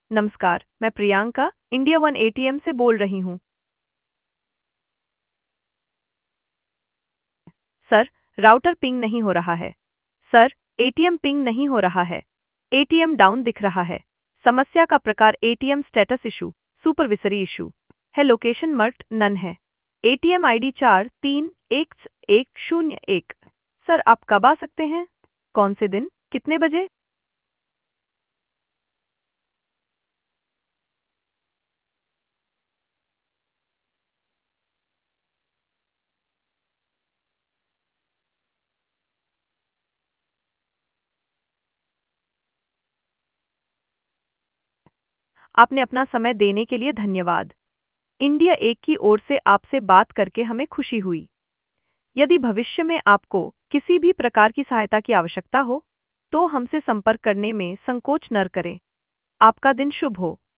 नमस्कार, मैं Priyanka India one ATM से बोल रही हूँ। सर, राउटर पिंग नहीं हो रहा है। सर, एटीएम पिंग नहीं हो रहा है। एटीएम डाउन दिख रहा है। समस्या का प्रकार ATM status issue, supervisory issue है। लोकेशन मर्ट नन है। ATM ID 431101। सर, आप कब आ सकते हैं? कौन से दिन? कितने बजे? आपने अपना समय देने के लिए धन्यवाद। इंडिया एक की ओर से आपसे बात करके हमें खुशी हुई। यदि भविष्य में आपको किसी भी प्रकार की सहायता की आवश्यकता हो, तो हमसे संपर्क करने में संकोच न करें। आपका दिन शुभ हो।